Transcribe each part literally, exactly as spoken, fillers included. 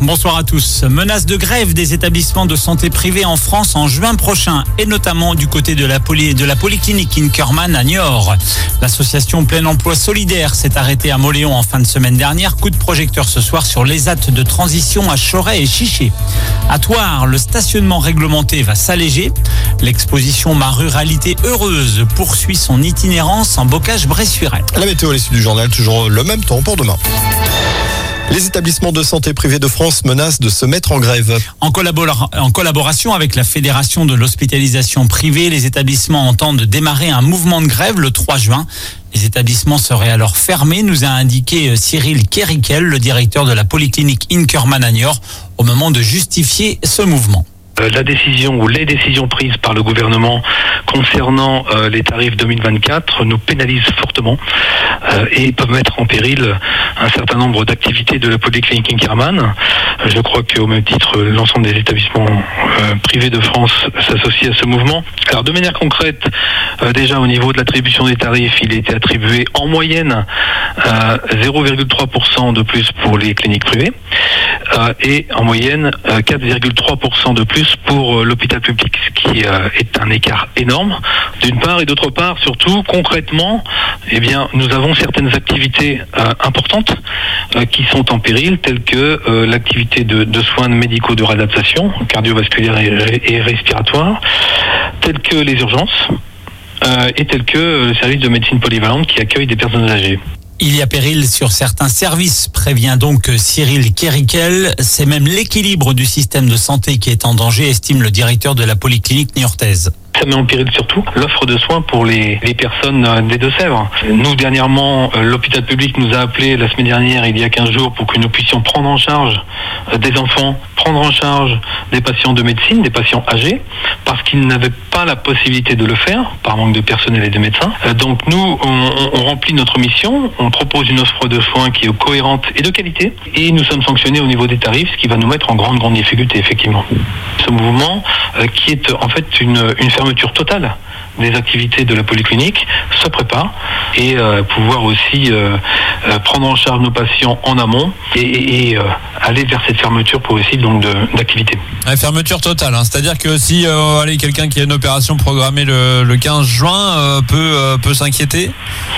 bonsoir à tous. Menace de grève des établissements de santé privés en France en juin prochain et notamment du côté de la, poly, de la polyclinique Inkerman à Niort. L'association Plein Emploi Solidaire s'est arrêtée à Mauléon en fin de semaine dernière. Coup de projecteur ce soir sur l'E S A T de transition à Choret et Chiché. À Thouars, le stationnement réglementé va s'alléger. L'exposition Ma Ruralité Heureuse poursuit son itinérance en Bocage-Bressuiret. La météo à l'issue du journal, toujours le même temps pour demain. Les établissements de santé privés de France menacent de se mettre en grève. En, collabor- en collaboration avec la Fédération de l'hospitalisation privée, les établissements entendent démarrer un mouvement de grève le trois juin. Les établissements seraient alors fermés, nous a indiqué Cyril Kerikel, le directeur de la polyclinique Inkerman à Niort, au moment de justifier ce mouvement. La décision ou les décisions prises par le gouvernement concernant euh, les tarifs deux mille vingt-quatre nous pénalisent fortement euh, et peuvent mettre en péril un certain nombre d'activités de la polyclinique Inkerman. Je crois qu'au même titre, l'ensemble des établissements euh, privés de France s'associent à ce mouvement. Alors de manière concrète, euh, déjà au niveau de l'attribution des tarifs, il a été attribué en moyenne euh, zéro virgule trois pour cent de plus pour les cliniques privées euh, et en moyenne euh, quatre virgule trois pour cent de plus pour l'hôpital public, ce qui euh, est un écart énorme, d'une part, et d'autre part, surtout, concrètement, eh bien, nous avons certaines activités euh, importantes euh, qui sont en péril, telles que euh, l'activité de, de soins médicaux de réadaptation, cardiovasculaire et, et respiratoire, telles que les urgences, euh, et telles que le service de médecine polyvalente qui accueille des personnes âgées. Il y a péril sur certains services, prévient donc Cyril Kerikel. C'est même l'équilibre du système de santé qui est en danger, estime le directeur de la polyclinique niortaise. Ça met en péril surtout l'offre de soins pour les, les personnes des Deux-Sèvres. Nous, dernièrement, l'hôpital public nous a appelé la semaine dernière, il y a quinze jours, pour que nous puissions prendre en charge des enfants, prendre en charge des patients de médecine, des patients âgés, parce qu'ils n'avaient pas la possibilité de le faire, par manque de personnel et de médecins. Donc nous, on, on remplit notre mission, on propose une offre de soins qui est cohérente et de qualité, et nous sommes sanctionnés au niveau des tarifs, ce qui va nous mettre en grande, grande difficulté, effectivement. Ce mouvement, euh, qui est en fait une, une fermeture totale des activités de la polyclinique, se prépare et euh, pouvoir aussi euh, euh, prendre en charge nos patients en amont et, et, et euh, aller vers cette fermeture progressive donc de, d'activité. Ouais, fermeture totale, hein. C'est-à-dire que si euh, allez, quelqu'un qui a une opération programmée le, le quinze juin euh, peut, euh, peut s'inquiéter.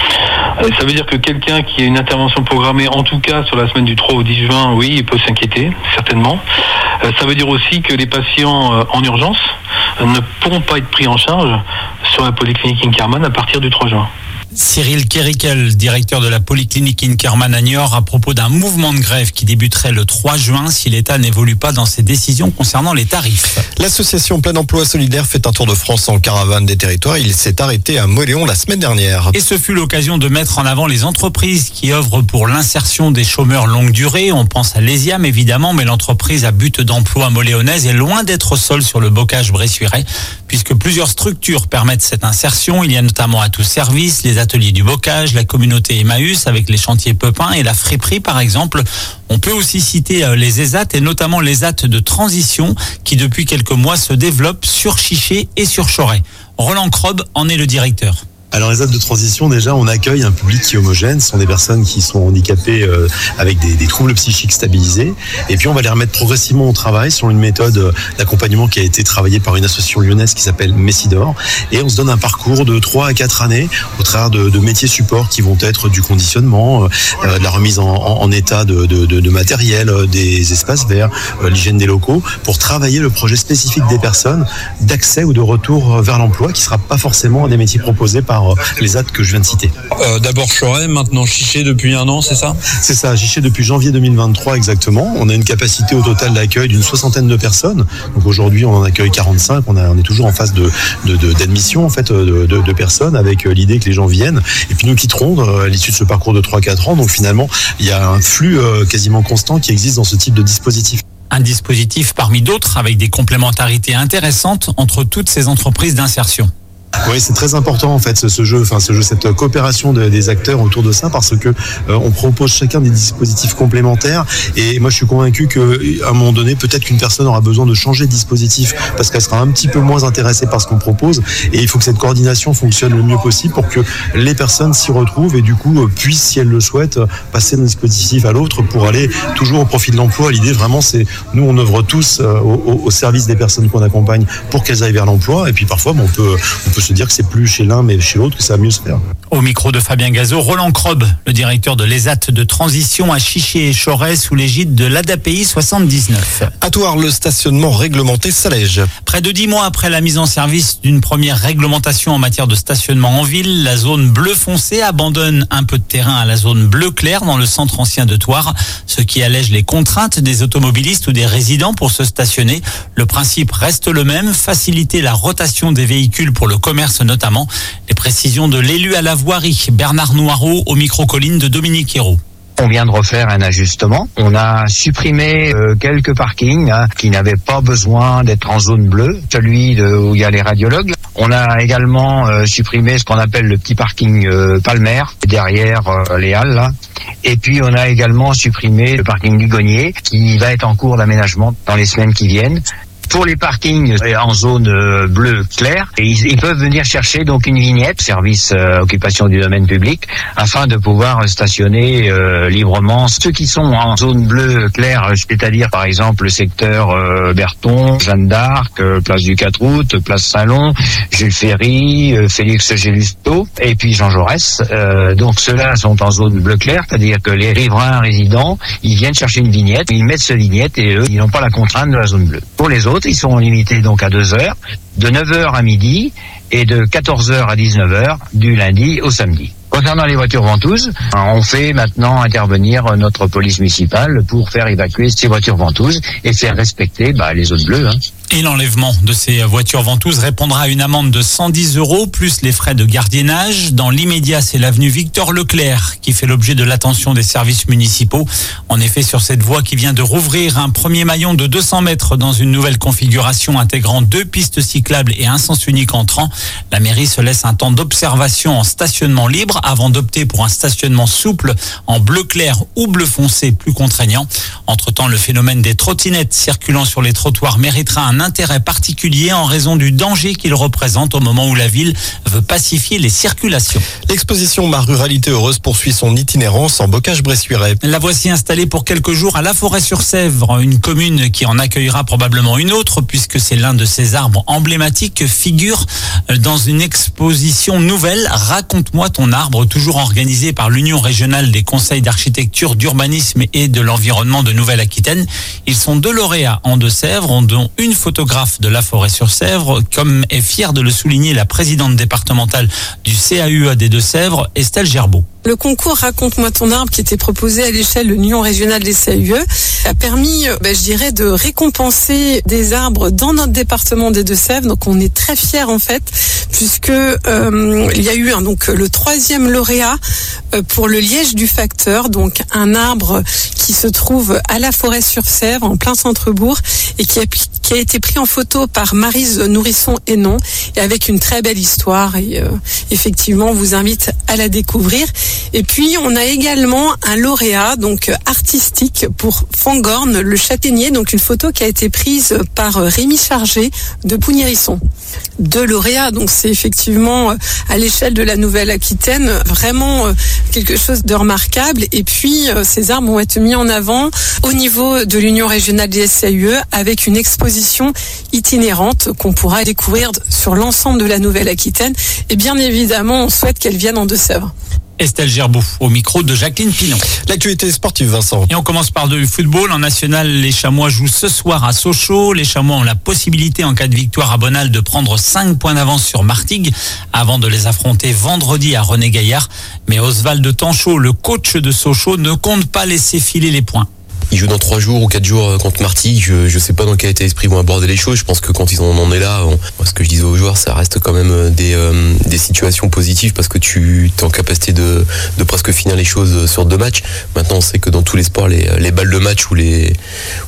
Ça veut dire que quelqu'un qui a une intervention programmée, en tout cas sur la semaine du trois au dix juin, oui, il peut s'inquiéter, certainement. Ça veut dire aussi que les patients en urgence ne pourront pas être pris en charge sur la polyclinique Inkerman à partir du trois juin. Cyril Kerikel, directeur de la polyclinique Inkerman à Niort, à propos d'un mouvement de grève qui débuterait le trois juin si l'État n'évolue pas dans ses décisions concernant les tarifs. L'association Plein Emploi Solidaire fait un tour de France en caravane des territoires. Il s'est arrêté à Mauléon la semaine dernière. Et ce fut l'occasion de mettre en avant les entreprises qui œuvrent pour l'insertion des chômeurs longue durée. On pense à l'Esiam évidemment, mais l'entreprise à but d'emploi moléonaise est loin d'être seule sur le Bocage-Bressuiret, puisque plusieurs structures permettent cette insertion. Il y a notamment Atout Service, les ateliers du Bocage, la communauté Emmaüs avec les chantiers Pepin et la friperie par exemple. On peut aussi citer les E S A T et notamment les E S A T de transition qui depuis quelques mois se développent sur Chiché et sur Choret. Roland Krob en est le directeur. Alors les aides de transition, déjà, on accueille un public qui est homogène. Ce sont des personnes qui sont handicapées euh, avec des, des troubles psychiques stabilisés. Et puis on va les remettre progressivement au travail sur une méthode d'accompagnement qui a été travaillée par une association lyonnaise qui s'appelle Messidor. Et on se donne un parcours de trois à quatre années au travers de, de métiers supports qui vont être du conditionnement, euh, de la remise en, en, en état de, de, de, de matériel, des espaces verts, euh, l'hygiène des locaux, pour travailler le projet spécifique des personnes d'accès ou de retour vers l'emploi qui ne sera pas forcément des métiers proposés par les A T que je viens de citer. Euh, d'abord Choret, maintenant Chiché depuis un an, c'est ça ? C'est ça, Chiché depuis janvier deux mille vingt-trois exactement. On a une capacité au total d'accueil d'une soixantaine de personnes. Donc aujourd'hui on en accueille quarante-cinq, on, a, on est toujours en phase de, de, de, d'admission en fait, de, de, de personnes avec l'idée que les gens viennent. Et puis nous quitterons à l'issue de ce parcours de trois à quatre ans. Donc finalement il y a un flux quasiment constant qui existe dans ce type de dispositif. Un dispositif parmi d'autres avec des complémentarités intéressantes entre toutes ces entreprises d'insertion. Oui, c'est très important en fait ce, ce jeu, enfin ce jeu, cette coopération de, des acteurs autour de ça, parce que euh, on propose chacun des dispositifs complémentaires. Et moi, je suis convaincu qu'à un moment donné, peut-être qu'une personne aura besoin de changer de dispositif parce qu'elle sera un petit peu moins intéressée par ce qu'on propose. Et il faut que cette coordination fonctionne le mieux possible pour que les personnes s'y retrouvent et du coup puissent, si elles le souhaitent, passer d'un dispositif à l'autre pour aller toujours au profit de l'emploi. L'idée vraiment, c'est nous, on œuvre tous euh, au, au service des personnes qu'on accompagne pour qu'elles aillent vers l'emploi. Et puis parfois, bon, on peut, on peut se dire que c'est plus chez l'un mais chez l'autre que ça va mieux se faire. Au micro de Fabien Gazot, Roland Krob, le directeur de l'E S A T de transition à Chichier et Choret sous l'égide de l'A D A P I soixante-dix-neuf. À Thouars, le stationnement réglementé s'allège. Près de dix mois après la mise en service d'une première réglementation en matière de stationnement en ville, la zone bleu foncé abandonne un peu de terrain à la zone bleu clair dans le centre ancien de Thouars, ce qui allège les contraintes des automobilistes ou des résidents pour se stationner. Le principe reste le même, faciliter la rotation des véhicules pour le commerce notamment. Les précisions de l'élu à la voirie, Bernard Noireau, au micro-colline de Dominique Hérault. On vient de refaire un ajustement. On a supprimé euh, quelques parkings hein, qui n'avaient pas besoin d'être en zone bleue, celui de, où il y a les radiologues. On a également euh, supprimé ce qu'on appelle le petit parking euh, palmaire, derrière euh, les halles. Là. Et puis on a également supprimé le parking Ligonier qui va être en cours d'aménagement dans les semaines qui viennent. Pour les parkings en zone bleue claire, ils, ils peuvent venir chercher donc une vignette, service euh, occupation du domaine public, afin de pouvoir stationner euh, librement. Ceux qui sont en zone bleue claire, c'est-à-dire par exemple le secteur euh, Berton, Jeanne d'Arc, euh, place du quatre août, place Saint-Lon, Jules Ferry, euh, Félix Gélusto, et puis Jean Jaurès. Euh, donc ceux-là sont en zone bleue claire, c'est-à-dire que les riverains résidents, ils viennent chercher une vignette, ils mettent ce vignette et eux, ils n'ont pas la contrainte de la zone bleue. Pour les autres, ils sont limités donc à deux heures, de neuf heures à midi et de quatorze heures à dix-neuf heures du lundi au samedi. Concernant les voitures ventouses, on fait maintenant intervenir notre police municipale pour faire évacuer ces voitures ventouses et faire respecter bah, les zones bleues. Hein. Et l'enlèvement de ces voitures ventouses répondra à une amende de cent dix euros plus les frais de gardiennage. Dans l'immédiat, c'est l'avenue Victor Leclerc qui fait l'objet de l'attention des services municipaux. En effet, sur cette voie qui vient de rouvrir un premier maillon de deux cents mètres dans une nouvelle configuration intégrant deux pistes cyclables et un sens unique entrant, la mairie se laisse un temps d'observation en stationnement libre avant d'opter pour un stationnement souple en bleu clair ou bleu foncé plus contraignant. Entre-temps, le phénomène des trottinettes circulant sur les trottoirs méritera un intérêt particulier en raison du danger qu'il représente au moment où la ville veut pacifier les circulations. L'exposition Ma Ruralité Heureuse poursuit son itinérance en Bocage-Bressuiret. La voici installée pour quelques jours à La Forêt-sur-Sèvre, une commune qui en accueillera probablement une autre puisque c'est l'un de ces arbres emblématiques figure dans une exposition nouvelle Raconte-moi ton arbre, toujours organisée par l'Union régionale des conseils d'architecture, d'urbanisme et de l'environnement de Nouvelle-Aquitaine. Ils sont deux lauréats en Deux-Sèvres, dont une photographe de La Forêt-sur-Sèvre, comme est fière de le souligner la présidente départementale du C A U A des Deux-Sèvres, Estelle Gerbeau. Le concours Raconte-moi ton arbre qui était proposé à l'échelle de l'Union régionale des C A U E a permis, ben, je dirais, de récompenser des arbres dans notre département des Deux-Sèvres. Donc on est très fiers en fait, puisque euh, il y a eu un, donc le troisième lauréat euh, pour le liège du facteur, donc un arbre qui se trouve à La Forêt-sur-Sèvre, en plein centre-bourg, et qui a, qui a été pris en photo par Maryse Nourrisson-Hénon, et avec une très belle histoire. Et euh, effectivement, on vous invite à la découvrir. Et puis, on a également un lauréat donc artistique pour Fangorn, le châtaignier, donc une photo qui a été prise par Rémi Chargé de Pougnérisson. Deux lauréats, donc c'est effectivement à l'échelle de la Nouvelle-Aquitaine vraiment quelque chose de remarquable. Et puis, ces arbres vont être mis en avant au niveau de l'Union régionale des C A U E avec une exposition itinérante qu'on pourra découvrir sur l'ensemble de la Nouvelle-Aquitaine. Et bien évidemment, on souhaite qu'elle vienne en Deux-Sèvres. Estelle Gerbeau, au micro de Jacqueline Pinon. L'actualité sportive, Vincent. Et on commence par du football. En national, les Chamois jouent ce soir à Sochaux. Les Chamois ont la possibilité, en cas de victoire à Bonal, de prendre cinq points d'avance sur Martigues avant de les affronter vendredi à René-Gaillard. Mais Oswald Tanchot, le coach de Sochaux, ne compte pas laisser filer les points. Ils jouent dans trois jours ou quatre jours contre Martigues. Je, je sais pas dans quel état d'esprit ils vont aborder les choses. Je pense que quand ils en en est là, on, ce que je disais aux joueurs, ça reste quand même des, euh, des situations positives parce que tu es en capacité de, de presque finir les choses sur deux matchs. Maintenant, on sait que dans tous les sports, les, les balles de match ou les, ou les derniers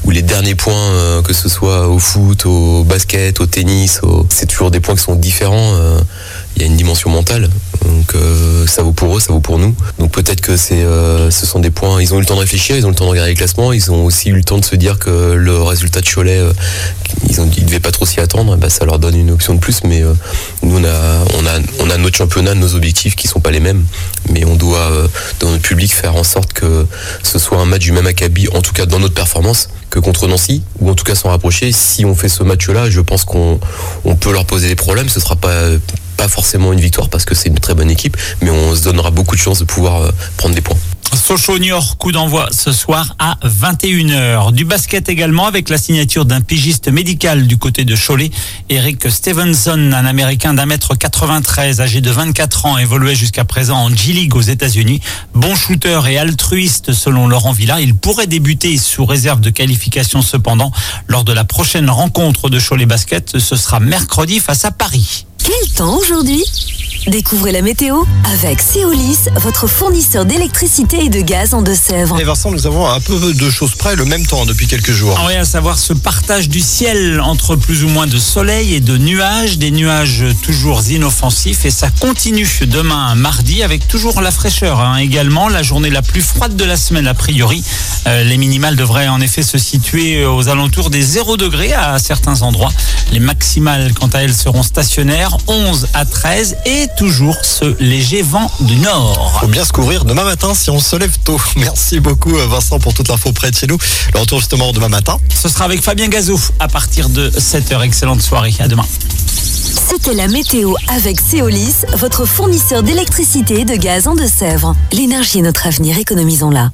derniers points, euh, que ce soit au foot, au basket, au tennis, au... c'est toujours des points qui sont différents. Euh, il y a une dimension mentale, donc euh, ça vaut pour eux, ça vaut pour nous. Donc peut-être que c'est, euh, ce sont des points. Ils ont eu le temps de réfléchir, ils ont eu le temps de regarder les classements, ils ont aussi eu le temps de se dire que le résultat de Cholet, euh, ils ont, ils devaient pas trop s'y attendre. Bah, ça leur donne une option de plus, mais euh, nous on a, on a, on a notre championnat, nos objectifs qui sont pas les mêmes, mais on doit euh, dans notre public faire en sorte que ce soit un match du même acabit, en tout cas dans notre performance, que contre Nancy, ou en tout cas s'en rapprocher. Si on fait ce match-là, je pense qu'on on peut leur poser des problèmes. Ce sera pas pas forcément une victoire parce que c'est une très bonne équipe, mais on se donnera beaucoup de chances de pouvoir euh, prendre des points. Sochaux-Niort, coup d'envoi ce soir à vingt et une heures. Du basket également avec la signature d'un pigiste médical du côté de Cholet. Eric Stevenson, un Américain d'un mètre quatre-vingt-treize, âgé de vingt-quatre ans, évoluait jusqu'à présent en G-League aux États-Unis. Bon shooter et altruiste selon Laurent Villa. Il pourrait débuter sous réserve de qualification cependant lors de la prochaine rencontre de Cholet Basket. Ce sera mercredi face à Paris. Quel temps aujourd'hui ? Découvrez la météo avec Céolis, votre fournisseur d'électricité et de gaz en Deux-Sèvres. Et Vincent, nous avons un peu de choses près le même temps depuis quelques jours. Oui, à savoir ce partage du ciel entre plus ou moins de soleil et de nuages, des nuages toujours inoffensifs, et ça continue demain mardi avec toujours la fraîcheur. Hein. Également la journée la plus froide de la semaine a priori. Euh, les minimales devraient en effet se situer aux alentours des zéro degré à certains endroits. Les maximales quant à elles seront stationnaires, onze à treize, et toujours ce léger vent du nord. Faut bien se couvrir demain matin si on se lève tôt. Merci beaucoup Vincent pour toute l'info près de chez nous. Le retour justement demain matin. Ce sera avec Fabien Gazot à partir de sept heures. Excellente soirée, à demain. C'était la météo avec Céolis, votre fournisseur d'électricité et de gaz en Deux-Sèvres. L'énergie est notre avenir, économisons-la.